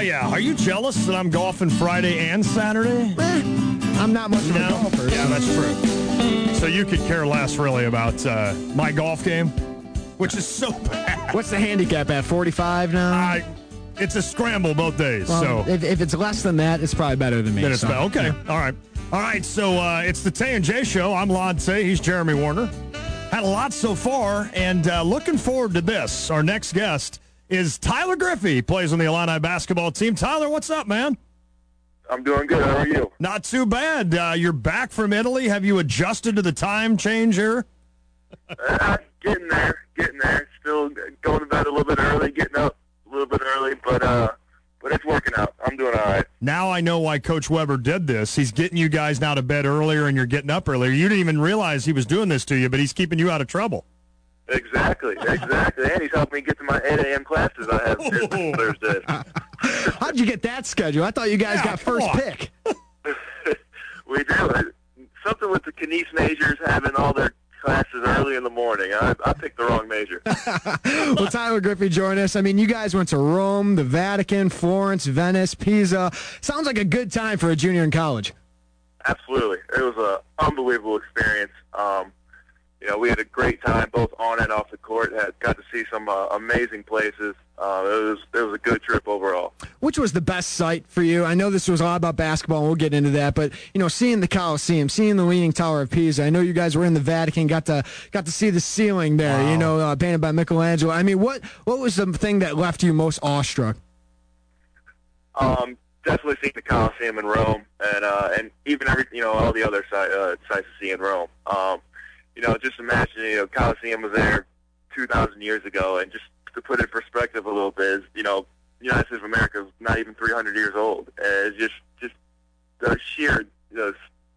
yeah. Are you jealous that I'm golfing Friday and Saturday? I'm not much of a golfer. Yeah, that's true. So you could care less, really, about my golf game, which is so bad. What's the handicap at, 45 now? It's a scramble both days. Well, so if it's less than that, it's probably better than me. Then it's better. Okay, yeah. All right, so it's the Tay and Jay Show. I'm Lon Tay. He's Jeremy Warner. Had a lot so far, and looking forward to this. Our next guest is Tyler Griffey. He plays on the Illini basketball team. Tyler, what's up, man? I'm doing good. How are you? Not too bad. You're back from Italy. Have you adjusted to the time change here? Getting there. Still going to bed a little bit early, getting up a little bit early, but it's working out. I'm doing all right. Now I know why Coach Weber did this. He's getting you guys now to bed earlier, and you're getting up earlier. You didn't even realize he was doing this to you, but he's keeping you out of trouble. Exactly. And he's helping me get to my 8 a.m. classes I have Thursdays. How'd you get that schedule? I thought you guys got first pick. We do. Something with the Knies majors having all their classes early in the morning. I picked the wrong major. Well, Tyler Griffey joined us. I mean, you guys went to Rome, the Vatican, Florence, Venice, Pisa. Sounds like a good time for a junior in college. Absolutely. It was an unbelievable experience. We had a great time both on and off the court. Got to see some amazing places. It was a good trip overall. Which was the best site for you? I know this was all about basketball, and we'll get into that. But seeing the Colosseum, seeing the Leaning Tower of Pisa. I know you guys were in the Vatican, got to see the ceiling there. Wow. Painted by Michelangelo. I mean, what was the thing that left you most awestruck? Definitely seeing the Colosseum in Rome, and even all the other sites to see in Rome. Just imagine, Colosseum was there 2,000 years ago, and just to put it in perspective a little bit, United States of America is not even 300 years old. And it's just the sheer, the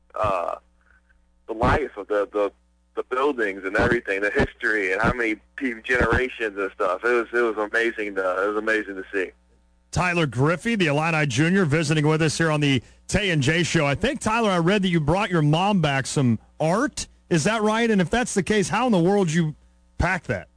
life of the buildings and everything, the history, and how many generations and stuff. It was amazing. It was amazing to see. Tyler Griffey, the Illini junior, visiting with us here on the Tay and Jay Show. I think, Tyler, I read that you brought your mom back some art. Is that right? And if that's the case, how in the world you pack that?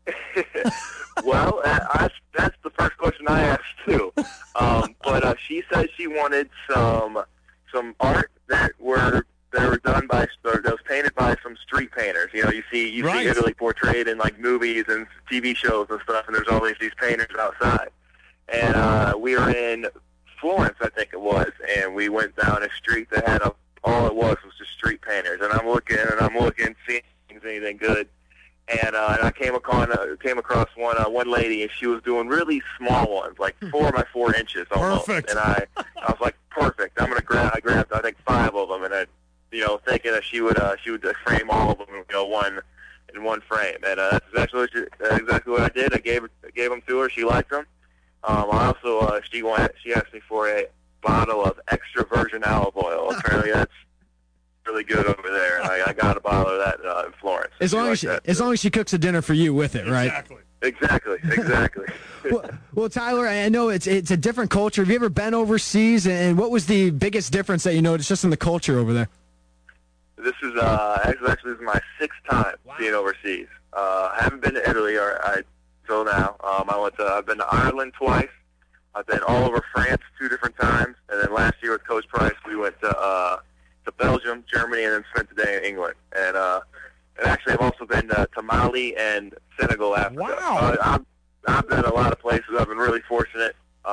Well, that's the first question I asked too. But she said she wanted some art that were done by, or that was painted by some street painters. You see Italy portrayed in like movies and TV shows and stuff, and there's always these painters outside. And we were in Florence, I think it was, and we went down a street that had all it was just street painters. And I'm looking, seeing anything good. And I came across one lady, and she was doing really small ones, like 4 by 4 inches almost. Perfect. And I was like, perfect. I grabbed I think 5 of them, and I, thinking that she would frame all of them in one frame. And that's exactly what I did. I gave them to her. She liked them. I also she asked me for a bottle of extra virgin olive oil. Apparently that's really good over there. I got a bottle of that in Florence. As long as she cooks a dinner for you with it, right? Exactly. Well, Tyler, I know it's a different culture. Have you ever been overseas? And what was the biggest difference that you noticed just in the culture over there? This is actually this is my 6th time being overseas. I haven't been to Italy until now. I've been to Ireland twice. I've been all over France 2 different times, and then last year with Coach Price, we went to Belgium, Germany, and then spent the day in England. And actually, I've also been to Mali and Senegal, Africa. Wow! I've been in a lot of places. I've been really fortunate.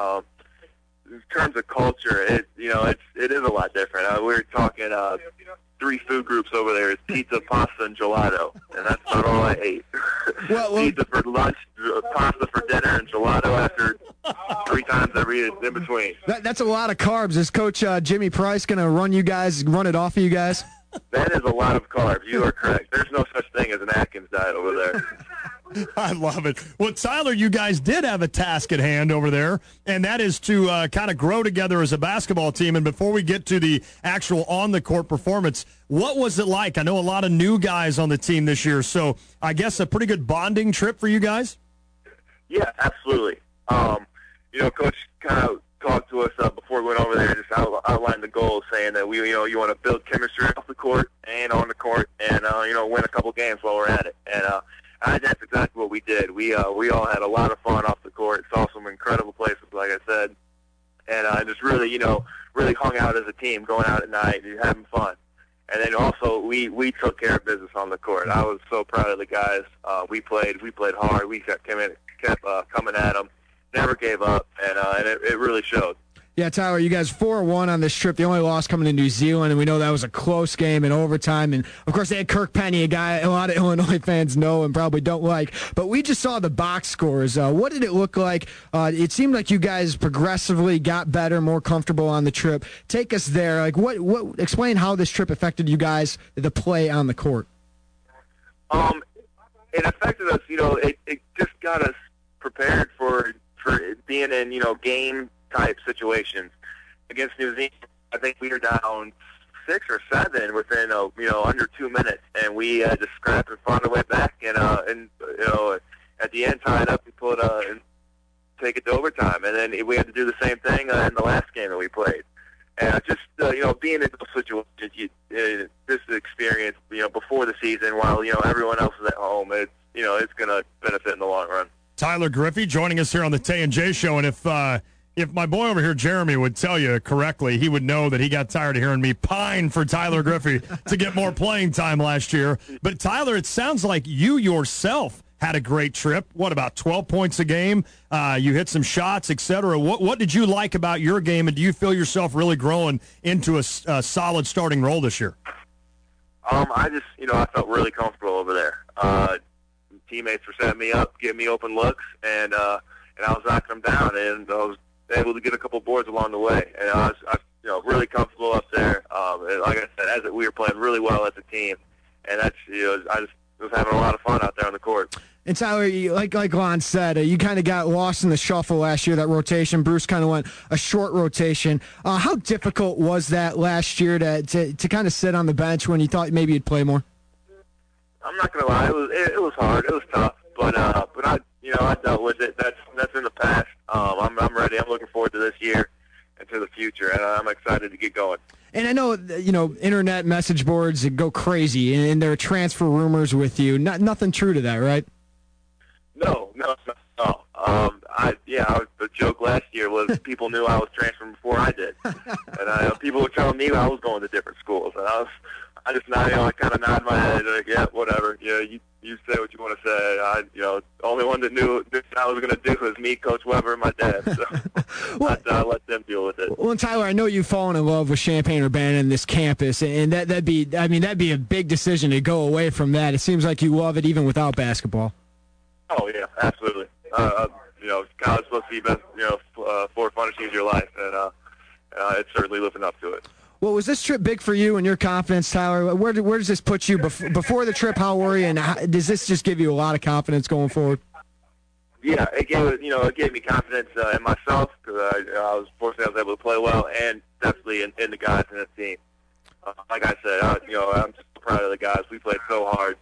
In terms of culture, it is a lot different. We were talking 3 food groups over there: is pizza, pasta, and gelato, and that's not all I ate. Pizza for lunch, pasta for dinner, and gelato after 3 times every in between. That's a lot of carbs. Is Coach Jimmy Price going to run it off of you guys? That is a lot of carbs. You are correct. There's no such thing as an Atkins diet over there. I love it. Well, Tyler, you guys did have a task at hand over there, and that is to kind of grow together as a basketball team. And before we get to the actual on-the-court performance, what was it like? I know a lot of new guys on the team this year, so I guess a pretty good bonding trip for you guys? Yeah, absolutely. Coach kind of talked to us before we went over there, just outlined the goals, saying that you want to build chemistry off the court and on the court, and win a couple games while we're at it. And that's exactly what we did. We all had a lot of fun off the court. Saw some incredible places, like I said, and just really, really hung out as a team, going out at night and having fun. And then also we took care of business on the court. I was so proud of the guys. We played hard. We kept coming at them, never gave up, and it really showed. Yeah, Tyler, you guys 4-1 on this trip. The only loss coming to New Zealand, and we know that was a close game in overtime. And, of course, they had Kirk Penny, a guy a lot of Illinois fans know and probably don't like. But we just saw the box scores. What did it look like? It seemed like you guys progressively got better, more comfortable on the trip. Take us there. Like, what? Explain how this trip affected you guys, the play on the court. It affected us. It just got us prepared for being in game type situations against New Zealand. I think we were down 6 or 7 within under 2 minutes, and we just scrapped and found a way back. And at the end, tied up, we pulled and take it to overtime, and then we had to do the same thing in the last game that we played. And being in those situations, this experience, before the season, while everyone else is at home, it's going to benefit in the long run. Tyler Griffey joining us here on the Tay and Jay Show, and if my boy over here, Jeremy, would tell you correctly, he would know that he got tired of hearing me pine for Tyler Griffey to get more playing time last year. But, Tyler, it sounds like you yourself had a great trip. What, about 12 points a game? You hit some shots, et cetera. What did you like about your game, and do you feel yourself really growing into a solid starting role this year? I felt really comfortable over there. Teammates were setting me up, giving me open looks, and I was knocking them down, and I was able to get a couple boards along the way, and I was really comfortable up there. And like I said, we were playing really well as a team, and that's I just was having a lot of fun out there on the court. And Tyler, like Lon said, you kind of got lost in the shuffle last year, that rotation. Bruce kind of went a short rotation. How difficult was that last year to kind of sit on the bench when you thought maybe you'd play more? I'm not gonna lie, it was hard, it was tough, but I dealt with it. That's in the past. I'm ready. I'm looking forward to this year and to the future, and I'm excited to get going. And I know, internet message boards go crazy, and there are transfer rumors with you. Nothing true to that, right? No. The joke last year was people knew I was transferring before I did, and people were telling me I was going to different schools, and I just kind of nod my head, like, yeah, whatever. You say what you want to say. The only one that knew what I was going to do was me, Coach Weber, and my dad. So I let them deal with it. Well, and Tyler, I know you've fallen in love with Champaign-Urbana and this campus, and that'd be a big decision to go away from that. It seems like you love it even without basketball. Oh yeah, absolutely. College supposed to be best, 4 funnest years of your life, and it's certainly living up to it. Well, was this trip big for you and your confidence, Tyler? Where does this put you before the trip? How were you, and does this just give you a lot of confidence going forward? Yeah, it gave me confidence in myself because I was fortunate I was able to play well, and definitely in the guys in the team. Like I said, I'm just proud of the guys. We played so hard,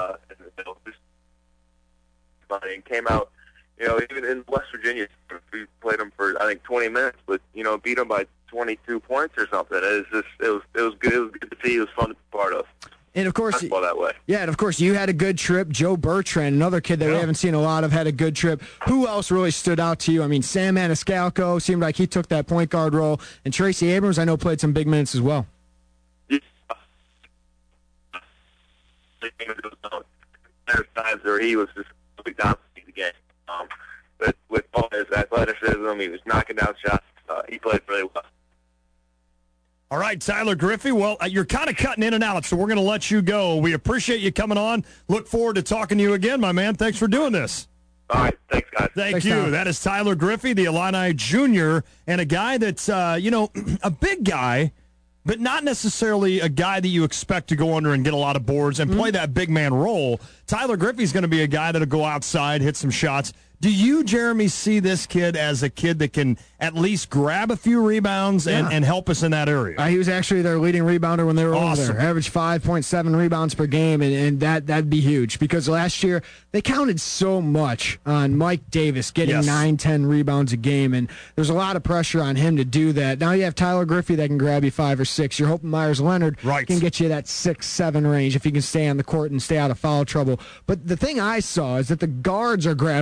and came out. Even in West Virginia, we played them for I think 20 minutes, but beat them by 22 points or something. It was good. It was good to see. It was fun to be part of. And of course, that way. Yeah, and of course, you had a good trip. Joe Bertrand, another kid that we haven't seen a lot of, had a good trip. Who else really stood out to you? I mean, Sam Maniscalco seemed like he took that point guard role, and Tracy Abrams, I know, played some big minutes as well. Yeah. There were times where he was just dominating the game. But with all his athleticism, he was knocking down shots. He played really well. All right, Tyler Griffey. Well, you're kind of cutting in and out, so we're going to let you go. We appreciate you coming on. Look forward to talking to you again, my man. Thanks for doing this. All right. Thanks, guys. Thanks, you. Tyler. That is Tyler Griffey, the Illini junior, and a guy that's, a big guy, but not necessarily a guy that you expect to go under and get a lot of boards and play that big man role. Tyler Griffey's going to be a guy that'll go outside, hit some shots. Do you, Jeremy, see this kid as a kid that can at least grab a few rebounds and help us in that area? He was actually their leading rebounder when they were over there. Averaged 5.7 rebounds per game, and that'd be huge because last year they counted so much on Mike Davis getting 9-10 rebounds a game, and there's a lot of pressure on him to do that. Now you have Tyler Griffey that can grab you 5 or 6. You're hoping Myers Leonard can get you that 6-7 range if he can stay on the court and stay out of foul trouble. But the thing I saw is that the guards are grabbing a little more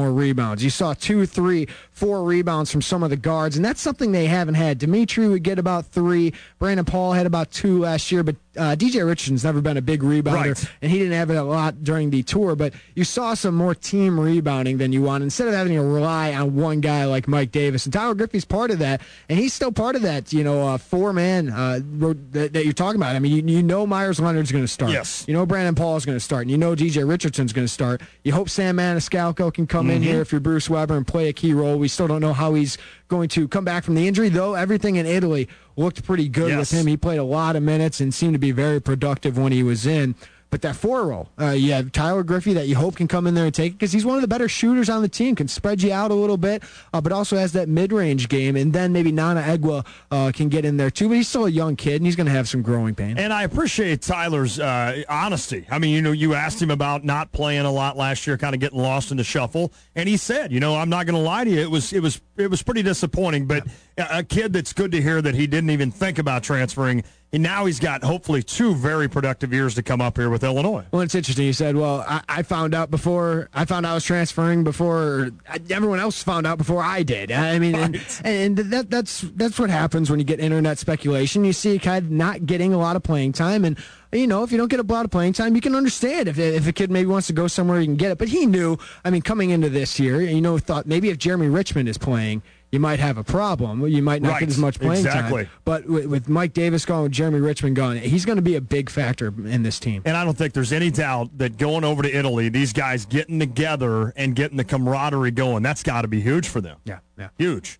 more rebounds. You saw 2, 3, 4 rebounds from some of the guards, and that's something they haven't had. Dimitri would get about 3. Brandon Paul had about 2 last year, but DJ Richardson's never been a big rebounder, and he didn't have it a lot during the tour, but you saw some more team rebounding than you want, instead of having to rely on one guy like Mike Davis. And Tyler Griffey's part of that, and he's still part of that, four-man that you're talking about. I mean, you know Myers Leonard's going to start. Yes. You know Brandon Paul's going to start, and you know DJ Richardson's going to start. You hope Sam Maniscalco can come in here if you're Bruce Weber and play a key role. We still don't know how he's going to come back from the injury, though everything in Italy looked pretty good with him. He played a lot of minutes and seemed to be very productive when he was in. But that 4 role, you have Tyler Griffey that you hope can come in there and take it, because he's one of the better shooters on the team, can spread you out a little bit, but also has that mid-range game. And then maybe Nana Egwa can get in there too, but he's still a young kid, and he's going to have some growing pain. And I appreciate Tyler's honesty. I mean, you asked him about not playing a lot last year, kind of getting lost in the shuffle, and he said, I'm not going to lie to you, it was pretty disappointing, but a kid that's good to hear that he didn't even think about transferring. And now he's got, hopefully, 2 very productive years to come up here with Illinois. Well, it's interesting. You said, well, I found out I was transferring before everyone else found out before I did. I mean, and that's what happens when you get internet speculation. You see a kid not getting a lot of playing time, and if you don't get a lot of playing time, you can understand if a kid maybe wants to go somewhere, you can get it. But he knew, coming into this year, thought maybe if Jeremy Richmond is playing, you might have a problem. You might not get as much playing time. But with Mike Davis gone, with Jeremy Richmond gone, he's going to be a big factor in this team. And I don't think there's any doubt that going over to Italy, these guys getting together and getting the camaraderie going, that's got to be huge for them. Yeah. Huge.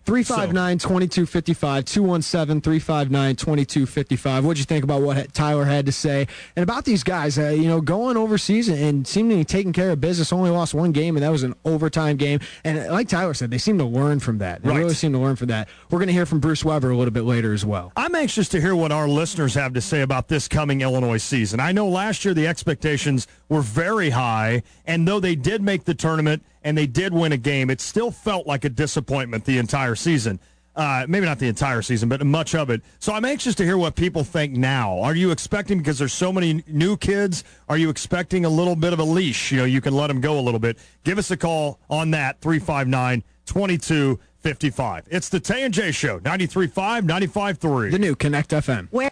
359-2255, 217-359-2255. What'd you think about what Tyler had to say? And about these guys, going overseas and seemingly taking care of business, only lost 1 game, and that was an overtime game. And like Tyler said, they seem to learn from that. They really seem to learn from that. We're going to hear from Bruce Weber a little bit later as well. I'm anxious to hear what our listeners have to say about this coming Illinois season. I know last year the expectations were very high, and though they did make the tournament and they did win a game, it still felt like a disappointment the entire season. Maybe not the entire season, but much of it. So I'm anxious to hear what people think now. Are you expecting, because there's so many new kids, are you expecting a little bit of a leash? You can let them go a little bit. Give us a call on that, 359-2255. It's the Tay and Jay Show, 93.5, 95.3. The new Connect FM.